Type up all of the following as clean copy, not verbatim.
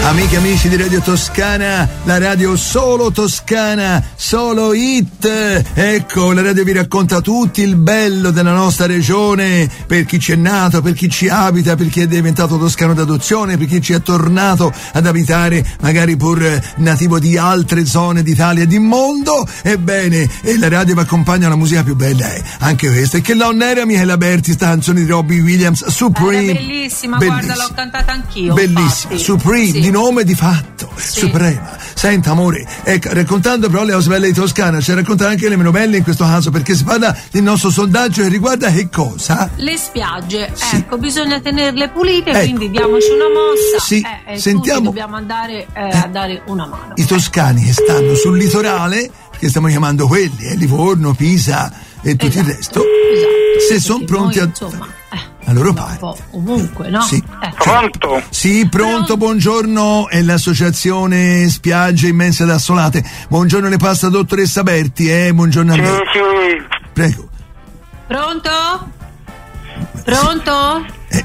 Amiche e amici di Radio Toscana, la radio solo toscana, solo hit. Ecco, la radio vi racconta tutto il bello della nostra regione, per chi ci è nato, per chi ci abita, per chi è diventato toscano d'adozione, per chi ci è tornato ad abitare, magari pur nativo di altre zone d'Italia e di mondo. Ebbene, e la radio vi accompagna alla musica più bella, anche questa, e che non era Michela Berti, sta canzone di Robbie Williams, Supreme. Bellissima, guarda, l'ho cantata anch'io. Bellissima, infatti. Supreme, sì. Di nome di fatto, sì. Suprema. Senta amore, ecco, raccontando però le cose belle di Toscana, ci raccontano anche le meno belle in questo caso, perché si parla del nostro sondaggio che riguarda che cosa? Le spiagge, sì. Ecco, bisogna tenerle pulite, ecco. Quindi diamoci una mossa, sì. Sentiamo. Dobbiamo andare a dare una mano. I toscani che stanno sul litorale, perché stiamo chiamando quelli, Livorno, Pisa e tutto il resto, se sono pronti a... la loro parte. Ovunque, no? Sì. Pronto? Sì, pronto, buongiorno, è l'associazione Spiagge Immense ed Assolate. Buongiorno, le passa dottoressa Berti, buongiorno a lei. Sì. Prego. Pronto? Pronto?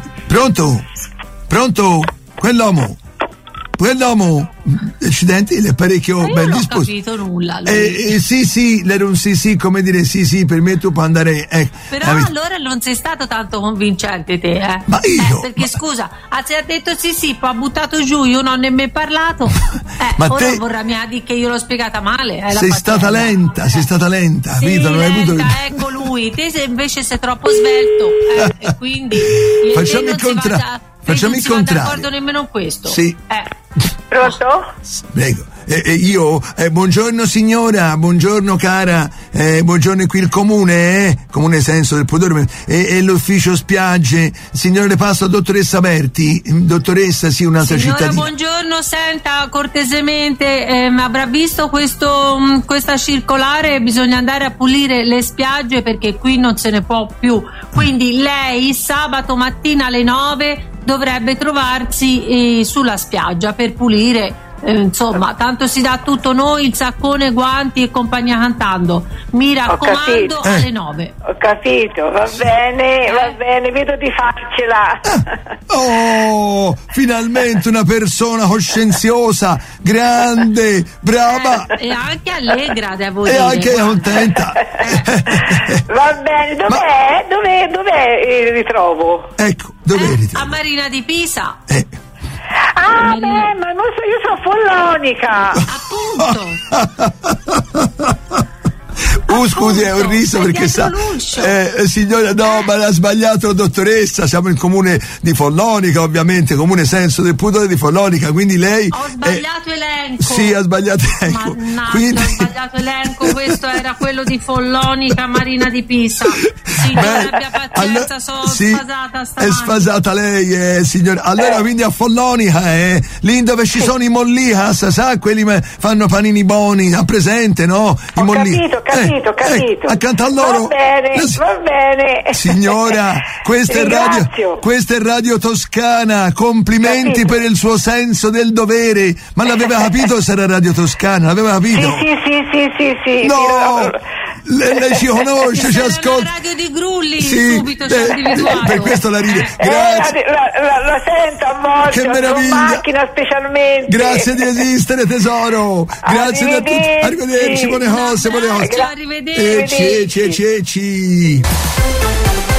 Pronto? Quell'uomo, accidenti, le parecchio ben disposto. Non ho capito nulla. Sì, l'era un sì, come dire sì, per me tu puoi andare. Però allora non sei stato tanto convincente te, Ma io? Perché scusa, se ha detto sì, poi ha buttato giù, io non ho nemmeno parlato. Ma ora te vorrà mi dire che io l'ho spiegata male. Sei stata lenta, sì, capito? Non hai avuto... ecco lui, te invece sei troppo svelto, e quindi facciamo il contrario. Facciamo il contrario. Non d'accordo nemmeno in questo. Sì. Pronto? Prego. Io, buongiorno signora, buongiorno cara, buongiorno qui il comune, comune senso del pudore, e l'ufficio spiagge, signora le passo a dottoressa Berti, dottoressa, sì, un'altra cittadina. Buongiorno, senta, cortesemente, avrà visto questa circolare, bisogna andare a pulire le spiagge perché qui non se ne può più, quindi lei sabato mattina alle 9 dovrebbe trovarsi sulla spiaggia per pulire. Insomma, tanto si dà tutto noi, il saccone, guanti e compagnia cantando. Mi raccomando, alle 9. Ho capito, va bene, vedo di farcela. Oh, finalmente una persona coscienziosa, grande, brava. E anche allegra, devo dire. E anche contenta. Va bene, dov'è il ritrovo? Ecco, dov'è il ritrovo? A Marina di Pisa. Ma non so, io sono follonica. Appunto. Scusi, è un riso perché signora, no, ma l'ha sbagliato la dottoressa, siamo in comune di Follonica, ovviamente, comune senso del pudore di Follonica, quindi lei... Ho sbagliato elenco. Sì, ha sbagliato elenco. Quindi... ho sbagliato elenco, questo era quello di Follonica, Marina di Pisa. Signora, abbia pazienza, sono sfasata stamattina. È sfasata lei, signora. Allora, quindi a Follonica, lì dove ci sono i mollicas, sa, quelli fanno panini buoni, ha presente, no? I Ho capito. Accanto a loro. Va bene. Signora, questa è Radio Toscana, complimenti per il suo senso del dovere. Ma l'aveva capito se era Radio Toscana? L'aveva capito? Sì. No! Lei ci conosce, ci ascolta. La radio di Grulli, subito ci ha individuato. Per questo la ride. Grazie. La sento a volte. Che meraviglia. In macchina specialmente. Grazie di esistere, tesoro. Grazie a tutti. Arrivederci, buone cose. Arrivederci. Ecci.